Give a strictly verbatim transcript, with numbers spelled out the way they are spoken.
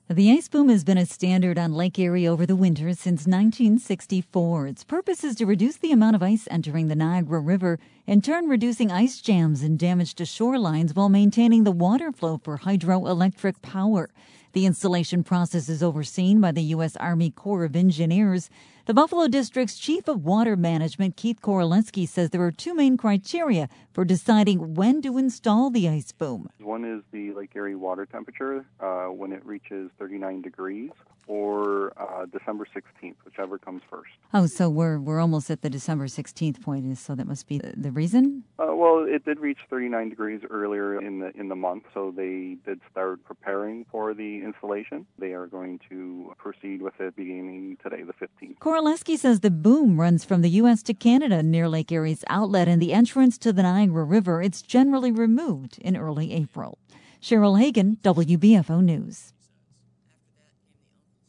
The ice boom has been a standard on Lake Erie over the winter since nineteen sixty-four. Its purpose is to reduce the amount of ice entering the Niagara River, in turn reducing ice jams and damage to shorelines while maintaining the water flow for hydroelectric power. The installation process is overseen by the U S Army Corps of Engineers. The Buffalo District's Chief of Water Management, Keith Koraleski, says there are two main criteria for deciding when to install the ice boom. One is the Lake Erie water temperature uh, when it reaches thirty-nine degrees, or uh, December sixteenth, whichever comes first. Oh, so we're we're almost at the December sixteenth point, so that must be the, the reason? Uh, well, it did reach thirty-nine degrees earlier in the in the month, so they did start preparing for the installation. They are going to proceed with it beginning today, the fifteenth. Koraleski says the boom runs from the U S to Canada near Lake Erie's outlet and the entrance to the Niagara River. It's generally removed in early April. Cheryl Hagan, W B F O News.